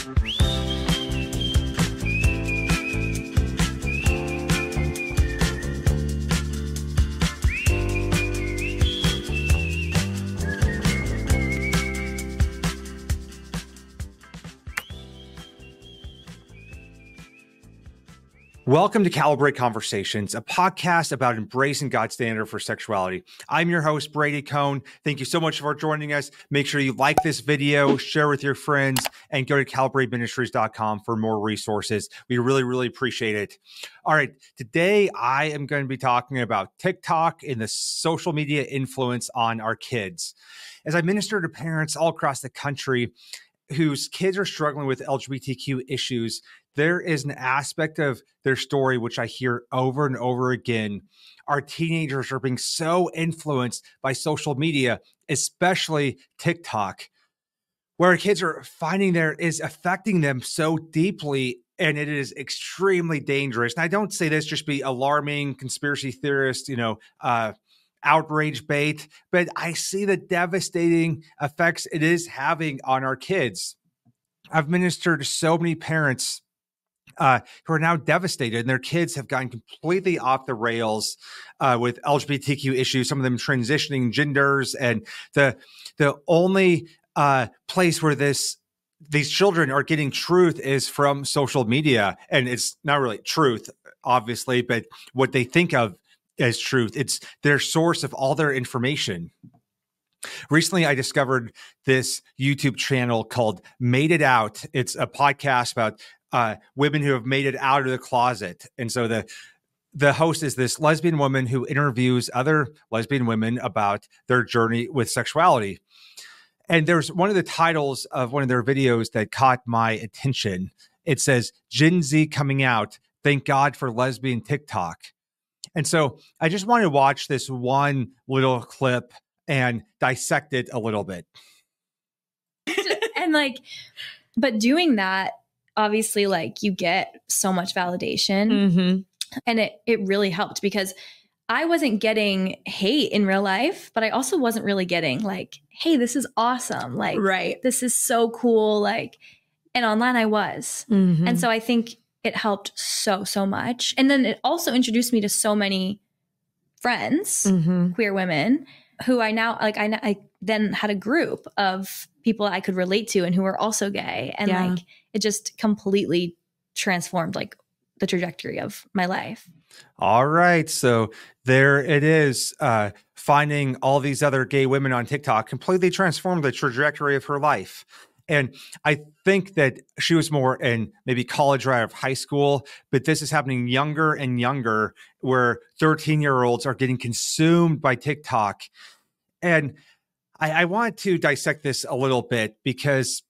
Welcome to Calibrate Conversations, a podcast about embracing God's standard for sexuality. I'm your host, Brady Cohn. Thank you so much for joining us. Make sure you like this video, share with your friends, and go to calibrateministries.com for more resources. We really, really appreciate it. All right, today I am going to be talking about TikTok and the social media influence on our kids. As I minister to parents all across the country whose kids are struggling with LGBTQ issues, there is an aspect of their story which I hear over and over again. Our teenagers are being so influenced by social media, especially TikTok, where our kids are finding there is affecting them so deeply, and it is extremely dangerous. And I don't say this just be alarming, conspiracy theorist, outrage bait, but I see the devastating effects it is having on our kids. I've ministered to so many parents who are now devastated, and their kids have gotten completely off the rails with LGBTQ issues, some of them transitioning genders. And the only place where these children are getting truth is from social media. And it's not really truth, obviously, but what they think of as truth. It's their source of all their information. Recently, I discovered this YouTube channel called Made It Out. It's a podcast about women who have made it out of the closet. And so the host is this lesbian woman who interviews other lesbian women about their journey with sexuality. And there's one of the titles of one of their videos that caught my attention. It says, Gen Z coming out. Thank God for lesbian TikTok. And so I just want to watch this one little clip and dissect it a little bit. And but doing that, obviously, you get so much validation. Mm-hmm. And it really helped because I wasn't getting hate in real life, but I also wasn't really getting hey, this is awesome. Right. This is so cool. And online I was. Mm-hmm. And so I think it helped so much. And then it also introduced me to so many friends, mm-hmm. queer women, who I now, I then had a group of people I could relate to and who were also gay. And it just completely transformed the trajectory of my life. All right. So there it is. Finding all these other gay women on TikTok completely transformed the trajectory of her life. And I think that she was more in maybe college or out of high school, but this is happening younger and younger, where 13-year-olds are getting consumed by TikTok. And I want to dissect this a little bit because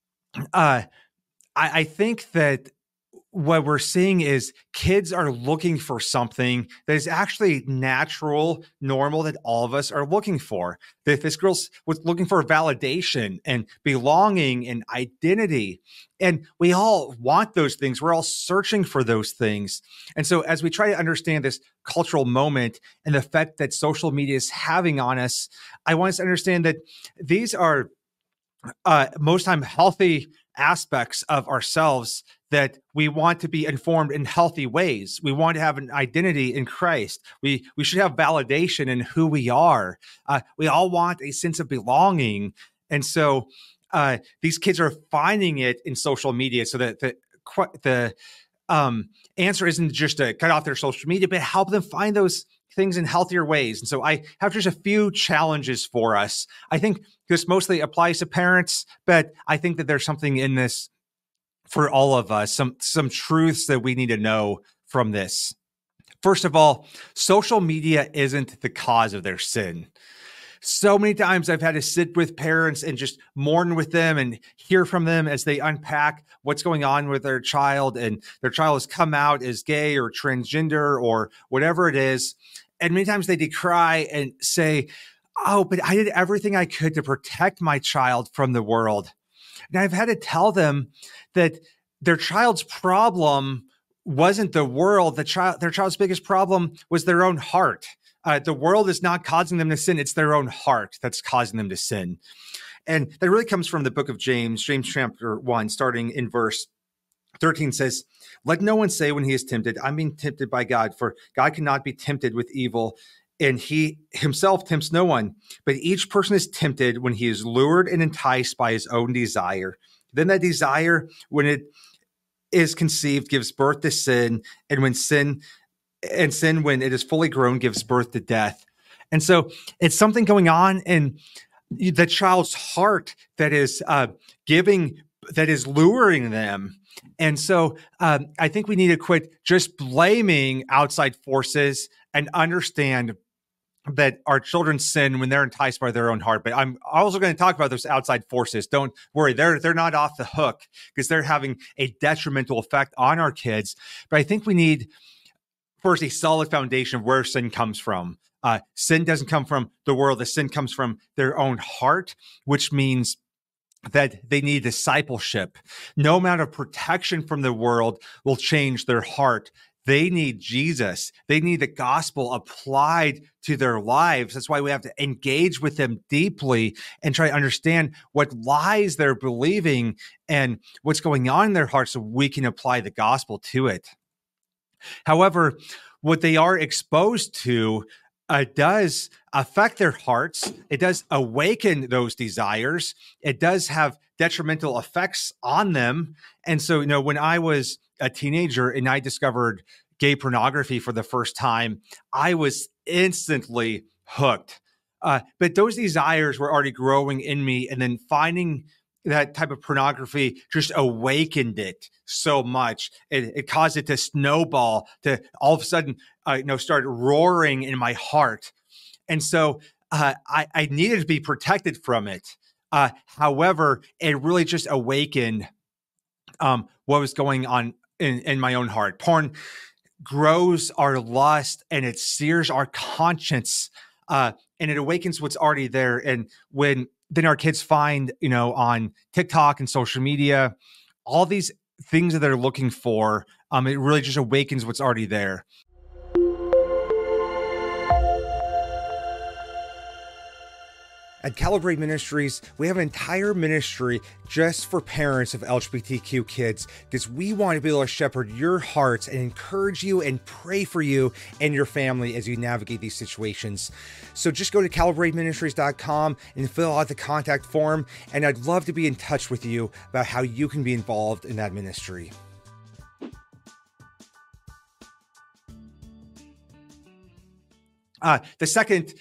I think that what we're seeing is kids are looking for something that is actually natural, normal, that all of us are looking for. That this girl was looking for validation and belonging and identity. And we all want those things. We're all searching for those things. And so as we try to understand this cultural moment and the effect that social media is having on us, I want us to understand that these are most time healthy aspects of ourselves that we want to be informed in healthy ways. We want to have an identity in Christ. We should have validation in who we are. We all want a sense of belonging. And so these kids are finding it in social media. So that the answer isn't just to cut off their social media, but help them find those things in healthier ways. And so I have just a few challenges for us. I think this mostly applies to parents, but I think that there's something in this for all of us, some truths that we need to know from this. First of all, social media isn't the cause of their sin. So many times I've had to sit with parents and just mourn with them and hear from them as they unpack what's going on with their child, and their child has come out as gay or transgender or whatever it is. And many times they decry and say, oh, but I did everything I could to protect my child from the world. And I've had to tell them that their child's problem wasn't the world. Their child's biggest problem was their own heart. The world is not causing them to sin. It's their own heart that's causing them to sin. And that really comes from the book of James chapter 1, starting in verse 13 says, let no one say when he is tempted, I'm being tempted by God, for God cannot be tempted with evil, and he himself tempts no one. But each person is tempted when he is lured and enticed by his own desire. Then that desire, when it is conceived, gives birth to sin, and sin, when it is fully grown, gives birth to death. And so it's something going on in the child's heart that is luring them. And so I think we need to quit just blaming outside forces and understand that our children sin when they're enticed by their own heart. But I'm also going to talk about those outside forces. Don't worry, they're not off the hook, because they're having a detrimental effect on our kids. But I think we need first a solid foundation of where sin comes from. Sin doesn't come from the world. The sin comes from their own heart, which means that they need discipleship. No amount of protection from the world will change their heart. They need Jesus. They need the gospel applied to their lives. That's why we have to engage with them deeply and try to understand what lies they're believing and what's going on in their hearts, so we can apply the gospel to it. However, what they are exposed to does affect their hearts. It does awaken those desires. It does have detrimental effects on them. And so, when I was a teenager and I discovered gay pornography for the first time, I was instantly hooked. But those desires were already growing in me. And then finding that type of pornography just awakened it so much. It caused it to snowball, to all of a sudden, start roaring in my heart. And so I needed to be protected from it. However, it really just awakened what was going on in my own heart. Porn grows our lust and it sears our conscience, and it awakens what's already there. And when then our kids find, on TikTok and social media, all these things that they're looking for, it really just awakens what's already there. At Calibrate Ministries, we have an entire ministry just for parents of LGBTQ kids, because we want to be able to shepherd your hearts and encourage you and pray for you and your family as you navigate these situations. So just go to calibrateministries.com and fill out the contact form, and I'd love to be in touch with you about how you can be involved in that ministry. The second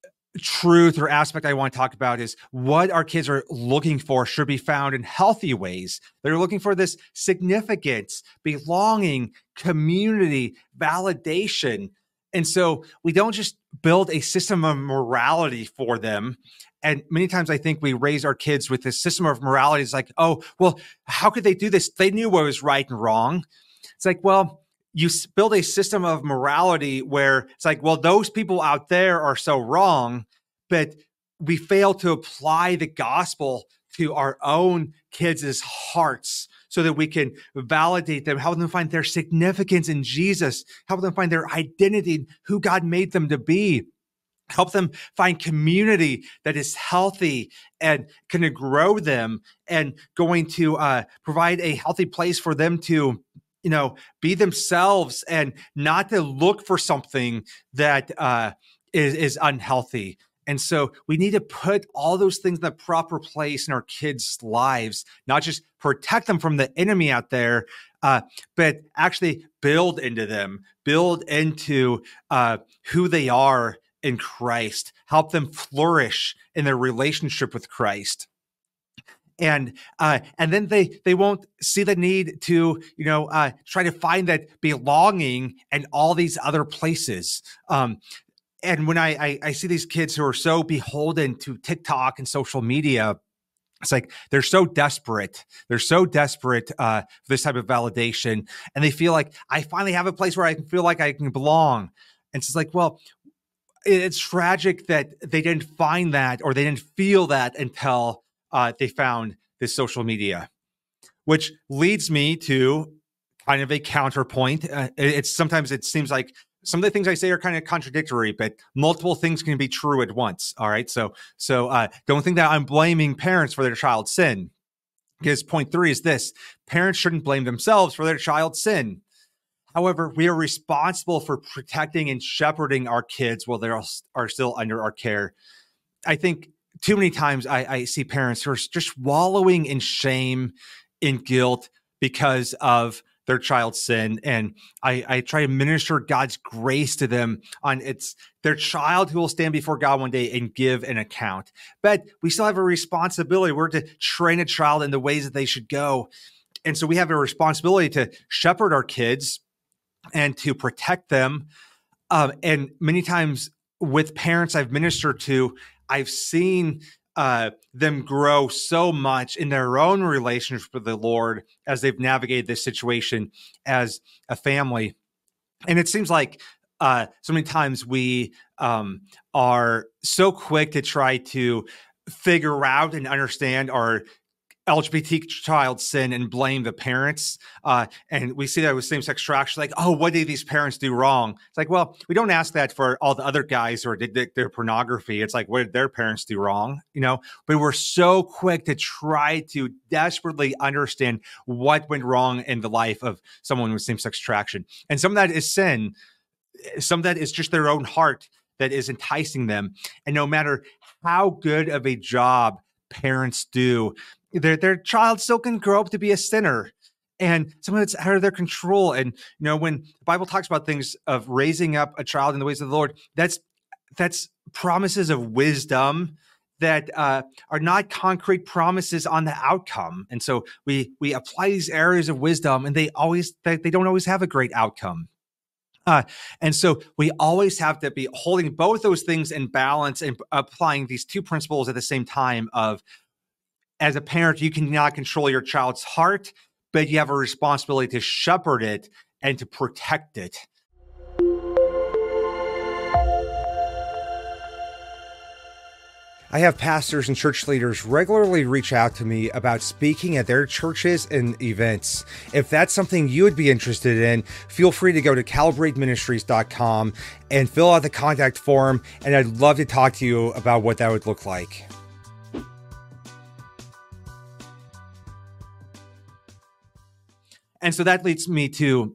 truth or aspect I want to talk about is what our kids are looking for should be found in healthy ways. They're looking for this significance, belonging, community, validation. And so we don't just build a system of morality for them. And many times I think we raise our kids with this system of morality. It's like, oh, well, how could they do this? They knew what was right and wrong. It's like, well, you build a system of morality where it's like, well, those people out there are so wrong, but we fail to apply the gospel to our own kids' hearts so that we can validate them, help them find their significance in Jesus, help them find their identity, who God made them to be, help them find community that is healthy and can grow them and going to provide a healthy place for them to be themselves and not to look for something that is unhealthy. And so we need to put all those things in the proper place in our kids' lives, not just protect them from the enemy out there, but actually build into them, build into who they are in Christ, help them flourish in their relationship with Christ. And then they won't see the need to, try to find that belonging in all these other places. And when I see these kids who are so beholden to TikTok and social media, it's like they're so desperate. They're so desperate for this type of validation. And they feel like, I finally have a place where I can feel like I can belong. And it's like, well, it's tragic that they didn't find that or they didn't feel that until they found this social media, which leads me to kind of a counterpoint. Sometimes it seems like some of the things I say are kind of contradictory, but multiple things can be true at once. All right. So don't think that I'm blaming parents for their child's sin. Because point 3 is this: parents shouldn't blame themselves for their child's sin. However, we are responsible for protecting and shepherding our kids while they are still under our care. I think too many times I see parents who are just wallowing in shame, in guilt because of their child's sin. And I try to minister God's grace to them on it's their child who will stand before God one day and give an account. But we still have a responsibility. We're to train a child in the ways that they should go. And so we have a responsibility to shepherd our kids and to protect them. And many times with parents I've ministered to, I've seen them grow so much in their own relationship with the Lord as they've navigated this situation as a family. And it seems like so many times we are so quick to try to figure out and understand our LGBT child's sin and blame the parents. And we see that with same-sex attraction, like, oh, what did these parents do wrong? It's like, well, we don't ask that for all the other guys who did their pornography. It's like, what did their parents do wrong? But we're so quick to try to desperately understand what went wrong in the life of someone with same-sex attraction. And some of that is sin. Some of that is just their own heart that is enticing them. And no matter how good of a job parents do, their child still can grow up to be a sinner, and some of it's out of their control. And when the Bible talks about things of raising up a child in the ways of the Lord, that's promises of wisdom that are not concrete promises on the outcome. And so we apply these areas of wisdom, and they don't always have a great outcome. And so we always have to be holding both those things in balance and applying these two principles at the same time of, as a parent, you cannot control your child's heart, but you have a responsibility to shepherd it and to protect it. I have pastors and church leaders regularly reach out to me about speaking at their churches and events. If that's something you would be interested in, feel free to go to calibrateministries.com and fill out the contact form, and I'd love to talk to you about what that would look like. And so that leads me to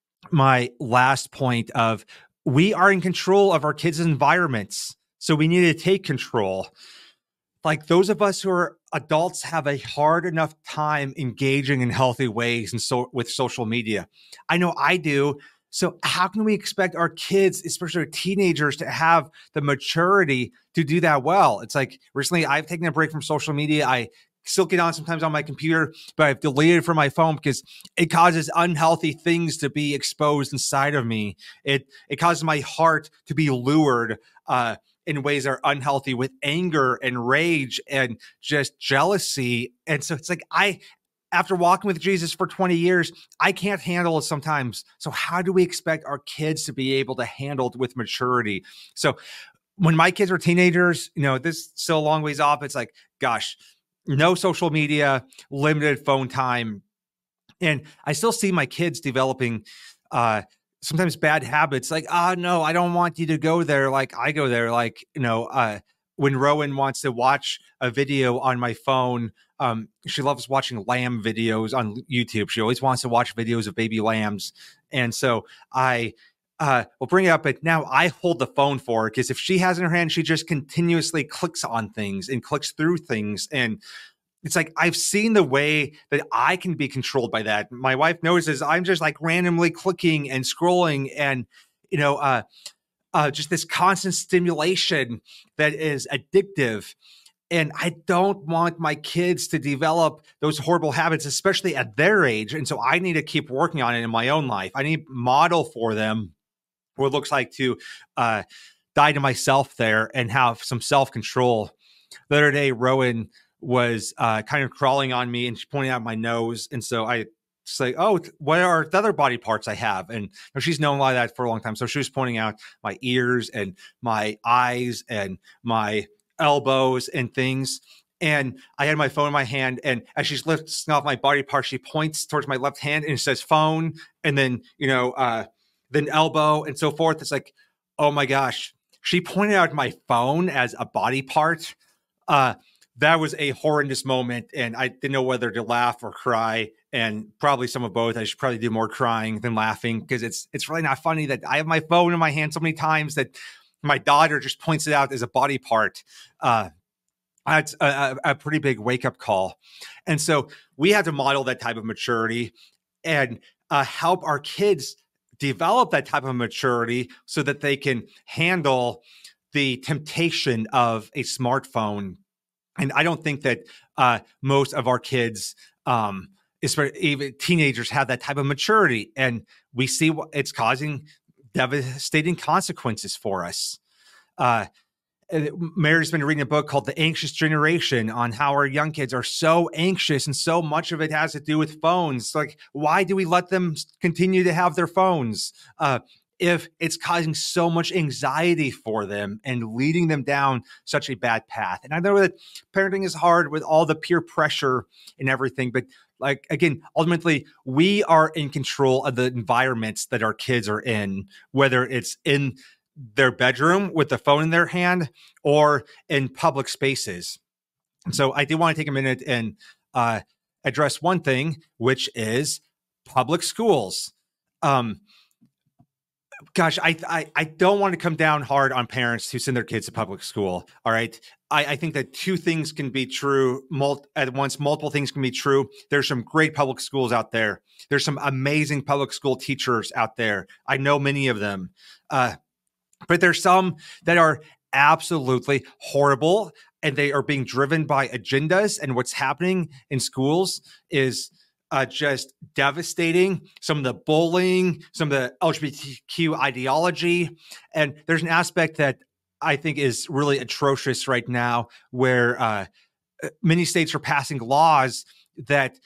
my last point of, we are in control of our kids' environments. So we need to take control. Like, those of us who are adults have a hard enough time engaging in healthy ways and with social media. I know I do. So how can we expect our kids, especially our teenagers, to have the maturity to do that well? It's like, recently I've taken a break from social media. I still get on sometimes on my computer, but I've deleted it from my phone because it causes unhealthy things to be exposed inside of me. It causes my heart to be lured in ways that are unhealthy, with anger and rage and just jealousy. And so it's like, after walking with Jesus for 20 years, I can't handle it sometimes. So how do we expect our kids to be able to handle it with maturity? So when my kids were teenagers, this is still a long ways off. It's like, gosh, no social media, limited phone time. And I still see my kids developing sometimes bad habits, like, no, I don't want you to go there. Like, I go there, like, when Rowan wants to watch a video on my phone, she loves watching lamb videos on YouTube. She always wants to watch videos of baby lambs. And so I will bring it up, but now I hold the phone for her, because if she has it in her hand, she just continuously clicks on things and clicks through things. And it's like, I've seen the way that I can be controlled by that. My wife notices I'm just like randomly clicking and scrolling, and, just this constant stimulation that is addictive. And I don't want my kids to develop those horrible habits, especially at their age. And so I need to keep working on it in my own life. I need to model for them what it looks like to die to myself there and have some self-control. The other day, Rowan was kind of crawling on me, and she pointed out my nose. And so I say, oh, what are the other body parts I have? And she's known a lot of that for a long time. So she was pointing out my ears and my eyes and my elbows and things. And I had my phone in my hand, and as she's lifting off my body part, she points towards my left hand and it says phone. And then, then elbow, and so forth. It's like, oh my gosh, she pointed out my phone as a body part. That was a horrendous moment, and I didn't know whether to laugh or cry, and probably some of both. I should probably do more crying than laughing, because it's really not funny that I have my phone in my hand so many times that my daughter just points it out as a body part. That's a pretty big wake-up call. And so we have to model that type of maturity and help our kids develop that type of maturity so that they can handle the temptation of a smartphone. And I don't think that most of our kids, especially even teenagers, have that type of maturity. And we see what it's causing devastating consequences for us. Mary's been reading a book called The Anxious Generation on how our young kids are so anxious, and so much of it has to do with phones. Like, why do we let them continue to have their phones if it's causing so much anxiety for them and leading them down such a bad path? And I know that parenting is hard with all the peer pressure and everything, but like, again, ultimately, we are in control of the environments that our kids are in, whether it's in their bedroom with the phone in their hand or in public spaces. And so I do want to take a minute and address one thing, which is public schools. Gosh, I don't want to come down hard on parents who send their kids to public school. All right. I think that two things can be true at once. Multiple things can be true. There's some great public schools out there. There's some amazing public school teachers out there. I know many of them. But there's some that are absolutely horrible, and they are being driven by agendas. And what's happening in schools is just devastating. Some of the bullying, some of the LGBTQ ideology. And there's an aspect that I think is really atrocious right now, where many states are passing laws that,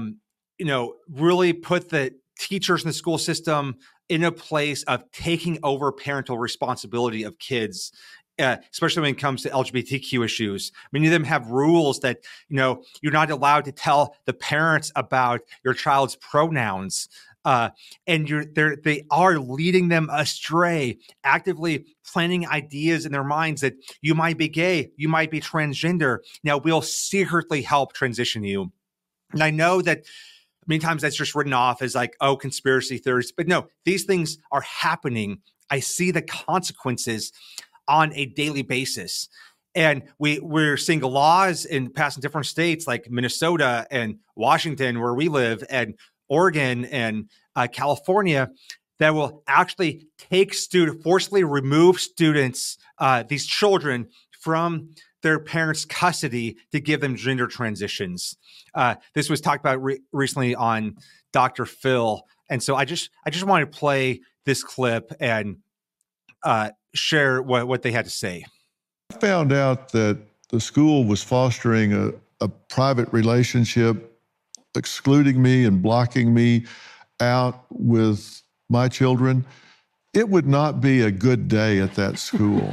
really put the teachers in the school system in a place of taking over parental responsibility of kids, especially when it comes to LGBTQ issues. Many of them have rules that, you're not allowed to tell the parents about your child's pronouns. And they are leading them astray, actively planting ideas in their minds that you might be gay, you might be transgender. Now, we'll secretly help transition you. And I know that many times that's just written off as like, oh, conspiracy theories. But no, these things are happening. I see the consequences on a daily basis. And we're seeing laws passed in different states like Minnesota and Washington, where we live, and Oregon and California, that will actually forcibly remove students, these children, from their parents' custody to give them gender transitions. This was talked about recently on Dr. Phil. And so I just want to play this clip and share what they had to say. I found out that the school was fostering a private relationship, excluding me and blocking me out with my children. It would not be a good day at that school.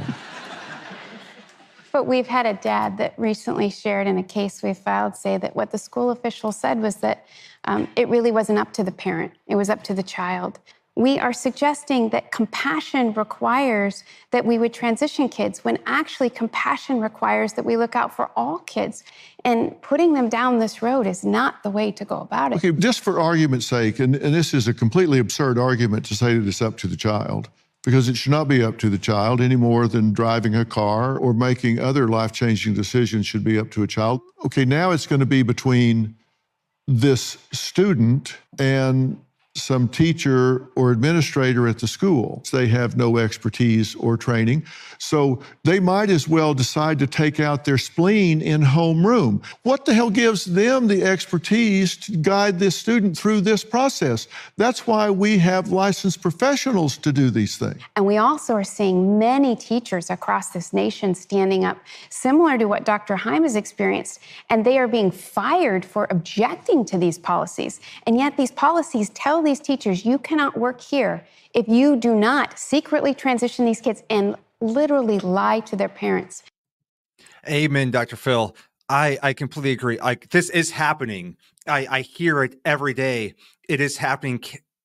But we've had a dad that recently shared in a case we filed say that what the school official said was that it really wasn't up to the parent, it was up to the child. We are suggesting that compassion requires that we would transition kids, when actually compassion requires that we look out for all kids. And putting them down this road is not the way to go about it. Okay, just for argument's sake, and this is a completely absurd argument to say that it's up to the child, because it should not be up to the child any more than driving a car or making other life-changing decisions should be up to a child. Okay, now it's going to be between this student and some teacher or administrator at the school. They have no expertise or training, so they might as well decide to take out their spleen in homeroom. What the hell gives them the expertise to guide this student through this process? That's why we have licensed professionals to do these things. And we also are seeing many teachers across this nation standing up, similar to what Dr. Heim has experienced, and they are being fired for objecting to these policies. And yet these policies tell these teachers, you cannot work here if you do not secretly transition these kids and literally lie to their parents. Amen, Dr. Phil. I completely agree. This is happening. I hear it every day. It is happening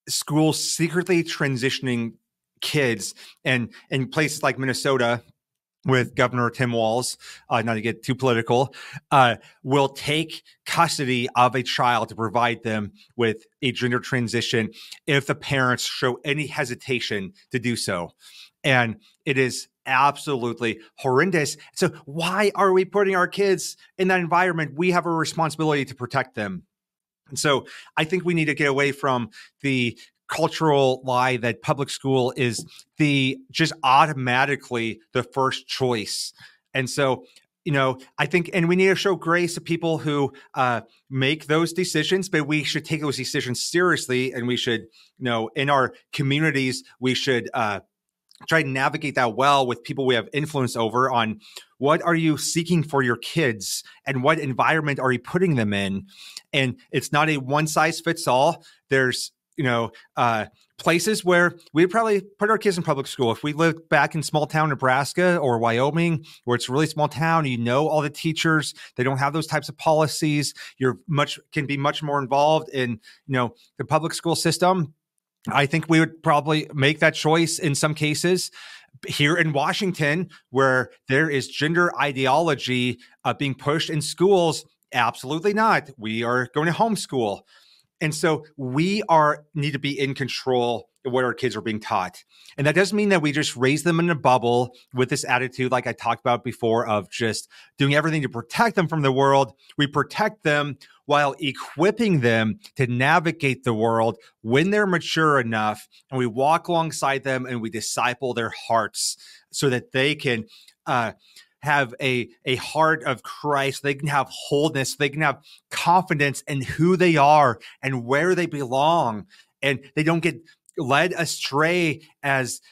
schools secretly transitioning kids, and in places like Minnesota with Governor Tim Walz, not to get too political, will take custody of a child to provide them with a gender transition if the parents show any hesitation to do so. And it is absolutely horrendous. So why are we putting our kids in that environment? We have a responsibility to protect them. And so I think we need to get away from the cultural lie that public school is the just automatically the first choice. And so, I think, and we need to show grace to people who make those decisions, but we should take those decisions seriously. And we should, in our communities, we should try to navigate that well with people we have influence over on what are you seeking for your kids and what environment are you putting them in. And it's not a one size fits all. There's places where we'd probably put our kids in public school. If we lived back in small town Nebraska or Wyoming, where it's a really small town, all the teachers, they don't have those types of policies. Can be much more involved in, the public school system. I think we would probably make that choice in some cases. Here in Washington, where there is gender ideology being pushed in schools, absolutely not. We are going to homeschool. And so we need to be in control of what our kids are being taught. And that doesn't mean that we just raise them in a bubble with this attitude, like I talked about before, of just doing everything to protect them from the world. We protect them while equipping them to navigate the world when they're mature enough. And we walk alongside them and we disciple their hearts so that they can have a heart of Christ. They can have wholeness. They can have confidence in who they are and where they belong. And they don't get led astray as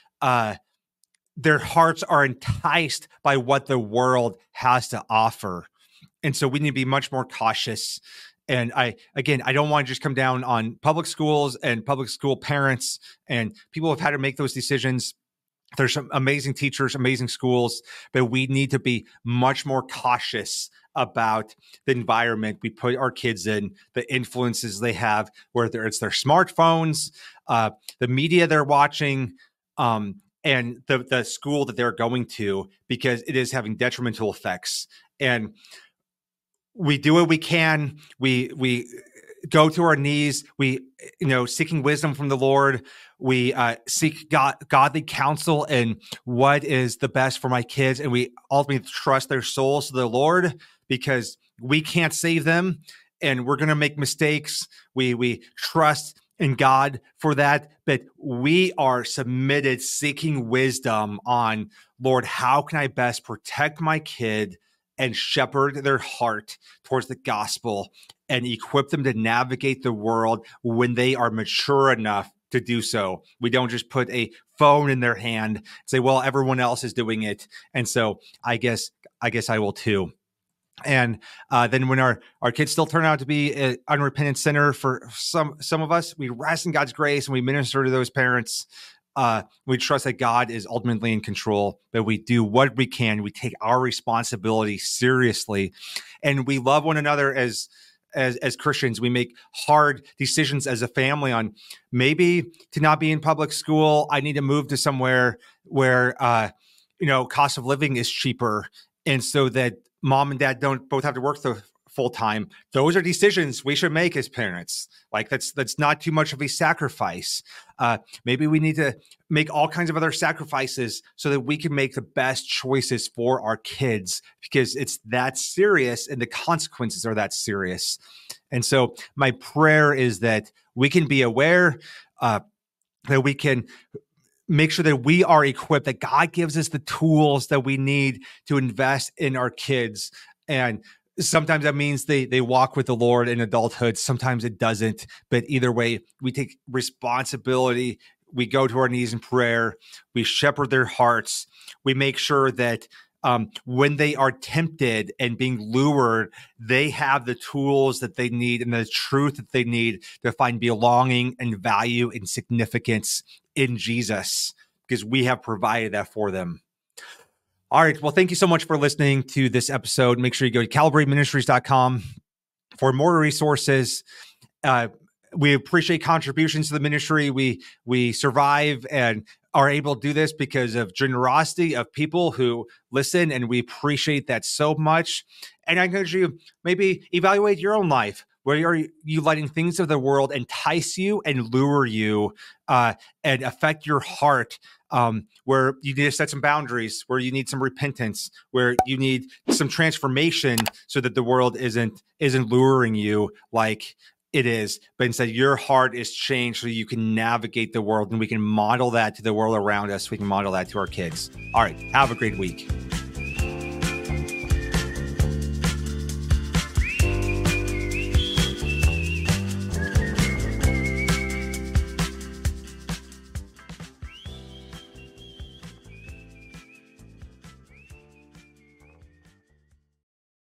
their hearts are enticed by what the world has to offer. And so we need to be much more cautious. And I don't want to just come down on public schools and public school parents and people who have had to make those decisions. There's some amazing teachers, amazing schools, but we need to be much more cautious about the environment we put our kids in, the influences they have, whether it's their smartphones, the media they're watching, and the school that they're going to, because it is having detrimental effects. And we do what we can. We go to our knees. We, seeking wisdom from the Lord. We seek godly counsel and what is the best for my kids. And we ultimately trust their souls to the Lord, because we can't save them and we're going to make mistakes. We trust in God for that, but we are submitted, seeking wisdom on, Lord, how can I best protect my kid and shepherd their heart towards the gospel and equip them to navigate the world when they are mature enough to do so. We don't just put a phone in their hand and say, well, everyone else is doing it, and so I guess I will too. And then when our kids still turn out to be an unrepentant sinner for some of us, we rest in God's grace and we minister to those parents. We trust that God is ultimately in control, but we do what we can. We take our responsibility seriously, and we love one another as Christians. We make hard decisions as a family on maybe to not be in public school. I need to move to somewhere where, cost of living is cheaper. And so that mom and dad don't both have to work the full time. Those are decisions we should make as parents. Like that's not too much of a sacrifice. Maybe we need to make all kinds of other sacrifices so that we can make the best choices for our kids, because it's that serious and the consequences are that serious. And so my prayer is that we can be aware, that we can make sure that we are equipped, that God gives us the tools that we need to invest in our kids. And sometimes that means they walk with the Lord in adulthood. Sometimes it doesn't. But either way, we take responsibility. We go to our knees in prayer. We shepherd their hearts. We make sure that when they are tempted and being lured, they have the tools that they need and the truth that they need to find belonging and value and significance in Jesus, because we have provided that for them. All right. Well, thank you so much for listening to this episode. Make sure you go to calibrateministries.com for more resources. we appreciate contributions to the ministry. We survive and are able to do this because of generosity of people who listen, and we appreciate that so much. And I encourage you, maybe evaluate your own life. Where are you letting things of the world entice you and lure you and affect your heart? Where you need to set some boundaries, where you need some repentance, where you need some transformation, so that the world isn't luring you like it is, but instead your heart is changed so you can navigate the world, and we can model that to the world around us. We can model that to our kids. All right, have a great week.